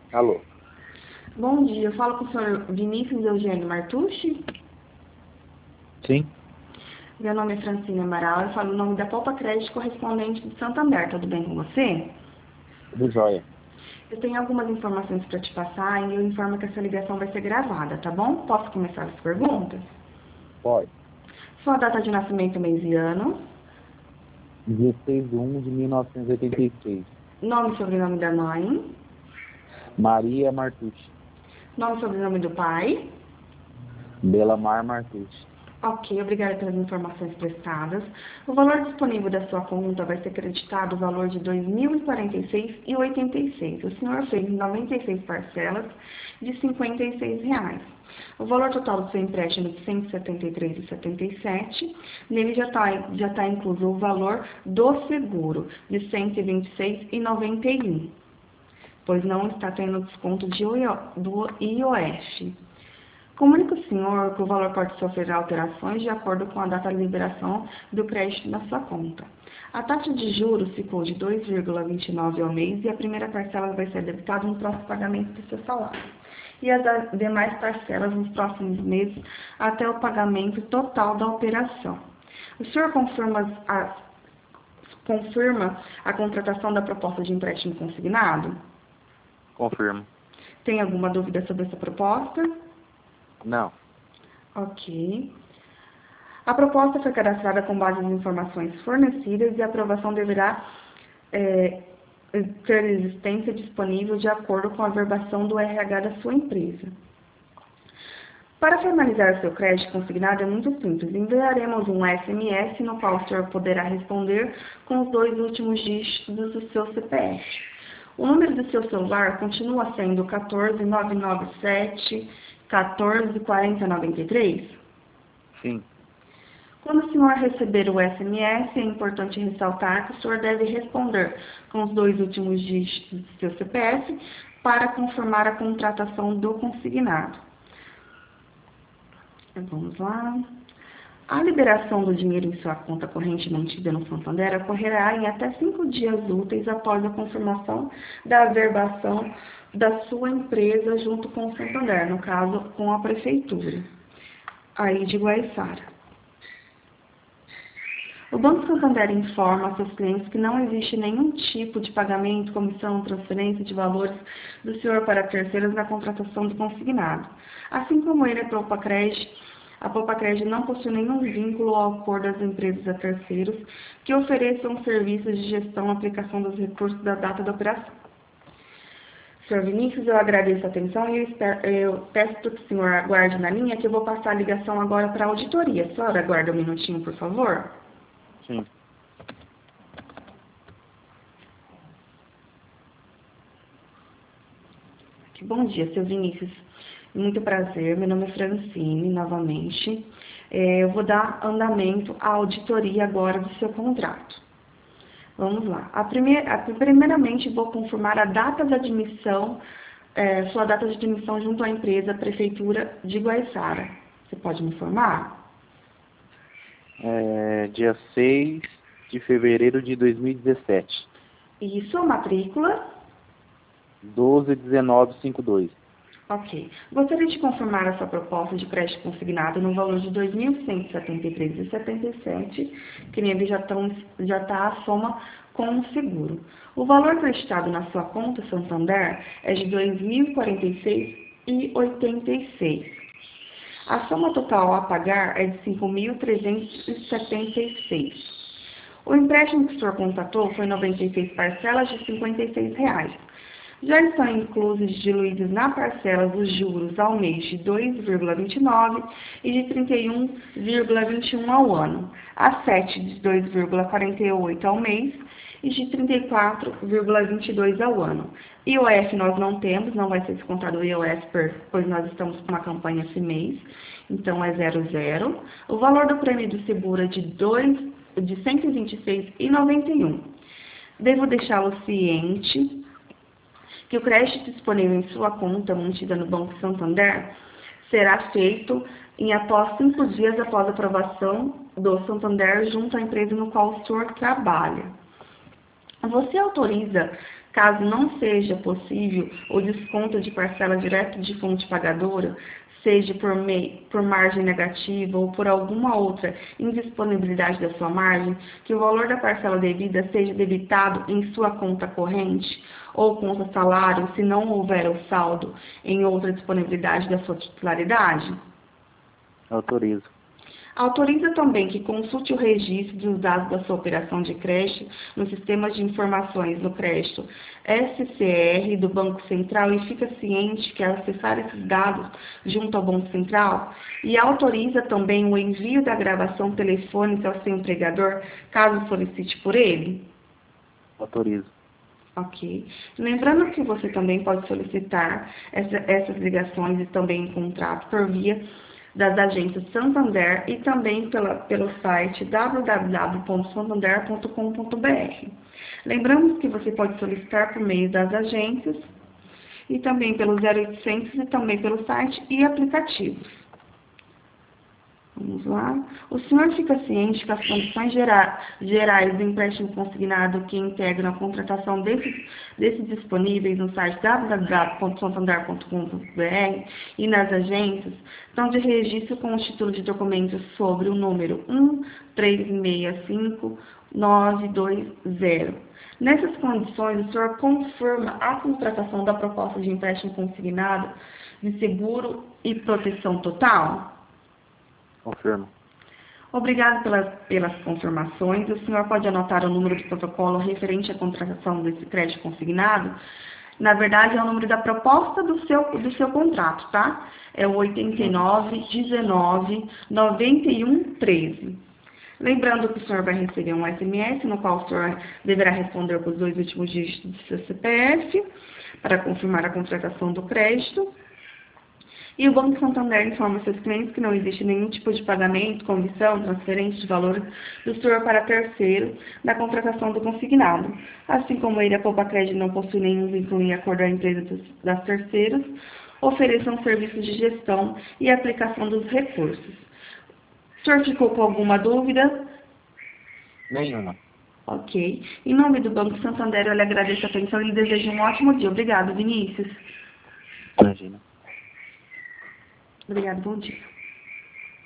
Alô? Bom dia, eu falo com o senhor Vinícius Eugênio Martucci. Sim? Meu nome é Francine Amaral, eu falo o nome da Poupa Crédito correspondente de Santander, tudo bem com você? Tudo jóia. Eu tenho algumas informações para te passar e eu informo que essa ligação vai ser gravada, tá bom? Posso começar as perguntas? Pode. Sua data de nascimento, mês e ano, 16/1/1986. nome e sobrenome da mãe, Maria Martucci. nome e sobrenome do pai. Belamar Martucci. Ok, obrigada pelas informações prestadas. O valor disponível da sua conta vai ser creditado o valor de R$ 2.046,86. O senhor fez 96 parcelas de R$ 56 reais. O valor total do seu empréstimo é de R$ 173,77. Nele já tá incluso o valor do seguro de R$ 126,91, pois não está tendo desconto do IOF. Comunique ao senhor que o valor pode sofrer alterações de acordo com a data de liberação do crédito na sua conta. A taxa de juros ficou de 2,29 ao mês e a primeira parcela vai ser debitada no próximo pagamento do seu salário. E as demais parcelas nos próximos meses até o pagamento total da operação. O senhor confirma a contratação da proposta de empréstimo consignado? Confirmo. Tem alguma dúvida sobre essa proposta? Não. Ok. A proposta foi cadastrada com base nas informações fornecidas e a aprovação deverá ter existência disponível de acordo com a verbação do RH da sua empresa. Para formalizar o seu crédito consignado é muito simples. Enviaremos um SMS no qual o senhor poderá responder com os 2 últimos dígitos do seu CPF. O número do seu celular continua sendo 14997 144093? Sim. Quando o senhor receber o SMS, é importante ressaltar que o senhor deve responder com os 2 últimos dígitos do seu CPF para confirmar a contratação do consignado. Vamos lá. A liberação do dinheiro em sua conta corrente mantida no Santander ocorrerá em até 5 dias úteis após a confirmação da averbação da sua empresa junto com o Santander, no caso, com a Prefeitura, aí de Guaiçara. O Banco Santander informa a seus clientes que não existe nenhum tipo de pagamento, comissão, transferência de valores do senhor para terceiros na contratação do consignado. Assim como ele, a Poupa Crédito não possui nenhum vínculo ou acordo das empresas a terceiros que ofereçam serviços de gestão e aplicação dos recursos da data da operação. Senhor Vinícius, eu agradeço a atenção e eu peço que o senhor aguarde na linha que eu vou passar a ligação agora para a auditoria. A senhora aguarda um minutinho, por favor? Sim. Bom dia, seu Vinícius. Muito prazer, meu nome é Francine, novamente. Eu vou dar andamento à auditoria agora do seu contrato. Vamos lá. Primeiramente, vou confirmar a data de admissão, sua data de admissão junto à empresa Prefeitura de Guaiçara. Você pode me informar? Dia 6 de fevereiro de 2017. E sua matrícula? 121952. Ok. Gostaria de confirmar a sua proposta de crédito consignado no valor de R$ 2.173,77, que nele já está a soma com o seguro. O valor creditado na sua conta Santander é de R$ 2.046,86. A soma total a pagar é de R$ 5.376. O empréstimo que o senhor contratou foi 96 parcelas de R$ 56 reais. Já estão inclusos diluídos na parcela dos juros ao mês de 2,29 e de 31,21 ao ano, a 7 de 2,48 ao mês e de 34,22 ao ano. IOF nós não temos, não vai ser descontado o IOF, pois nós estamos com uma campanha esse mês, então é 00. O valor do prêmio do seguro é de R$ 126,91. Devo deixá-lo ciente que o crédito disponível em sua conta mantida no Banco Santander será feito após 5 dias após a aprovação do Santander junto à empresa no qual o senhor trabalha. Você autoriza Caso não seja possível o desconto de parcela direto de fonte pagadora, seja por margem negativa ou por alguma outra indisponibilidade da sua margem, que o valor da parcela devida seja debitado em sua conta corrente ou conta salário, se não houver o saldo em outra disponibilidade da sua titularidade? Autorizo. Autoriza também que consulte o registro dos dados da sua operação de crédito no sistema de informações do crédito SCR do Banco Central e fica ciente que ao acessar esses dados junto ao Banco Central, e autoriza também o envio da gravação telefônica ao seu empregador, caso solicite por ele? Autorizo. Ok. Lembrando que você também pode solicitar essas ligações e também em contrato por via das agências Santander e também pelo site www.santander.com.br. Lembramos que você pode solicitar por meio das agências e também pelo 0800 e também pelo site e aplicativos. Vamos lá. O senhor fica ciente que as condições gerais do empréstimo consignado que integram a contratação desses disponíveis no site www.santander.com.br e nas agências estão de registro com o título de documentos sobre o número 1365920. Nessas condições, o senhor confirma a contratação da proposta de empréstimo consignado de seguro e proteção total? Confirmo. Obrigado pelas confirmações. O senhor pode anotar o número do protocolo referente à contratação desse crédito consignado? Na verdade, é o número da proposta do seu contrato, tá? É o 89199113. Lembrando que o senhor vai receber um SMS, no qual o senhor deverá responder com os 2 últimos dígitos do seu CPF, para confirmar a contratação do crédito. E o Banco Santander informa seus clientes que não existe nenhum tipo de pagamento, comissão, transferência de valor do senhor para terceiro na contratação do consignado. Assim como ele, a Poupa Crédito não possui nenhum vínculo em acordo à empresa das terceiras, ofereçam serviços de gestão e aplicação dos recursos. O senhor ficou com alguma dúvida? Nenhuma. Ok. Em nome do Banco Santander, eu lhe agradeço a atenção e lhe desejo um ótimo dia. Obrigado, Vinícius. Imagina. Obrigado, bom dia.